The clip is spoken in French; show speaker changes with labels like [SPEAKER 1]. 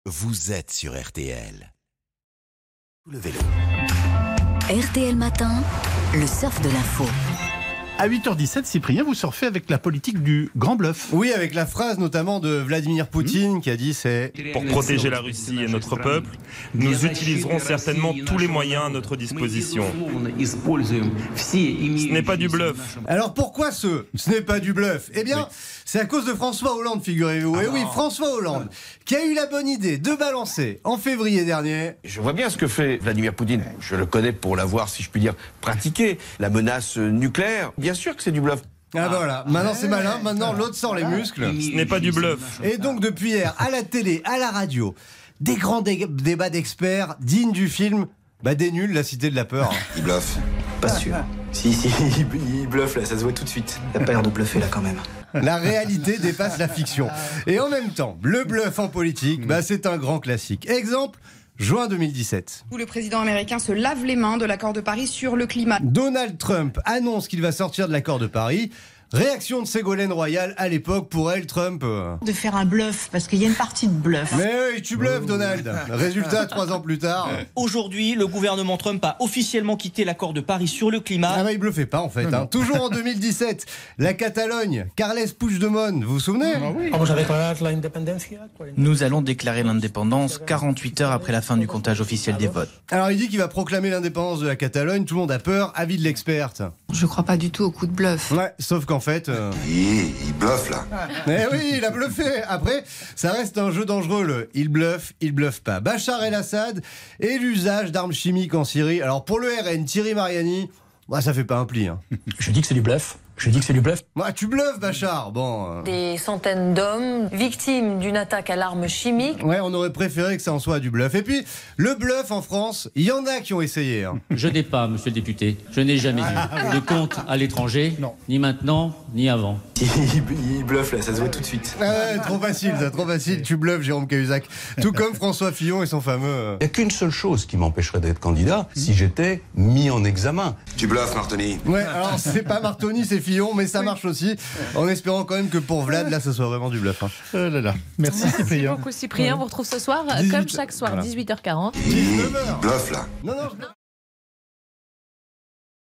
[SPEAKER 1] vous êtes sur RTL. Le vélo.
[SPEAKER 2] RTL Matin, le surf de l'info.
[SPEAKER 3] À 8h17, Cyprien, vous surfez avec la politique du grand bluff.
[SPEAKER 4] Oui, avec la phrase notamment de Vladimir Poutine qui a dit c'est...
[SPEAKER 5] Pour protéger la Russie et notre peuple, nous utiliserons certainement tous les moyens à notre disposition. Ce n'est pas du bluff.
[SPEAKER 4] Alors pourquoi ce n'est pas du bluff? Eh bien, c'est à cause de François Hollande, figurez-vous. Et oui, François Hollande, qui a eu la bonne idée de balancer en février dernier...
[SPEAKER 6] Je vois bien ce que fait Vladimir Poutine. Je le connais pour l'avoir, si je puis dire, pratiqué. La menace nucléaire, bien sûr que c'est du bluff.
[SPEAKER 4] Ah bah voilà, maintenant c'est malin, maintenant l'autre sort les muscles.
[SPEAKER 5] Ce n'est pas du bluff.
[SPEAKER 4] Et donc depuis hier, à la télé, à la radio, des grands débats d'experts dignes du film des nuls, la cité de la peur.
[SPEAKER 7] Il bluffe. Pas sûr. Si, il bluffe là, ça se voit tout de suite. Il a pas l'air de bluffer là quand même.
[SPEAKER 4] La réalité dépasse la fiction. Et en même temps, le bluff en politique, c'est un grand classique. Exemple, juin 2017.
[SPEAKER 8] Où le président américain se lave les mains de l'accord de Paris sur le climat.
[SPEAKER 4] Donald Trump annonce qu'il va sortir de l'accord de Paris. Réaction de Ségolène Royal à l'époque, pour elle, Trump...
[SPEAKER 9] De faire un bluff, parce qu'il y a une partie de bluff.
[SPEAKER 4] Mais oui, tu bluffes, Donald. Résultat, 3 ans plus tard...
[SPEAKER 10] Aujourd'hui, le gouvernement Trump a officiellement quitté l'accord de Paris sur le climat.
[SPEAKER 4] Ah bah il bluffait pas en fait. Toujours en 2017, la Catalogne, Carles Puigdemont, vous vous souvenez?
[SPEAKER 11] Nous allons déclarer l'indépendance 48 heures après la fin du comptage officiel des votes.
[SPEAKER 4] Alors il dit qu'il va proclamer l'indépendance de la Catalogne, tout le monde a peur, avis de l'experte.
[SPEAKER 12] Je crois pas du tout au coup de bluff.
[SPEAKER 4] Ouais, sauf qu'en fait...
[SPEAKER 7] Il bluffe là.
[SPEAKER 4] Eh oui, il a bluffé. Après, ça reste un jeu dangereux, le il bluffe pas. Bachar el-Assad et l'usage d'armes chimiques en Syrie. Alors pour le RN, Thierry Mariani, ça fait pas un pli.
[SPEAKER 13] Je dis que c'est du bluff.
[SPEAKER 4] Tu bluffes, Bachar. Bon.
[SPEAKER 14] Des centaines d'hommes victimes d'une attaque à l'arme chimique.
[SPEAKER 4] Ouais, on aurait préféré que ça en soit du bluff. Et puis, le bluff en France, il y en a qui ont essayé.
[SPEAKER 13] Je n'ai pas, monsieur le député, je n'ai jamais eu de compte à l'étranger, ni maintenant, ni avant.
[SPEAKER 7] Il bluffe là, ça se voit tout de suite.
[SPEAKER 4] Trop facile, tu bluffes, Jérôme Cahuzac. Tout comme François Fillon et son fameux...
[SPEAKER 15] Il n'y a qu'une seule chose qui m'empêcherait d'être candidat, si j'étais mis en examen.
[SPEAKER 7] Tu bluffes, Martoni.
[SPEAKER 4] Ouais, alors c'est pas Martoni, c'est Fillon, mais ça marche aussi, en espérant quand même que pour Vlad, là, ce soit vraiment du bluff.
[SPEAKER 3] Merci Cyprien.
[SPEAKER 12] Merci beaucoup Cyprien, on vous retrouve ce soir, comme chaque soir, 18h40.
[SPEAKER 7] Il bluffe là.
[SPEAKER 4] Non.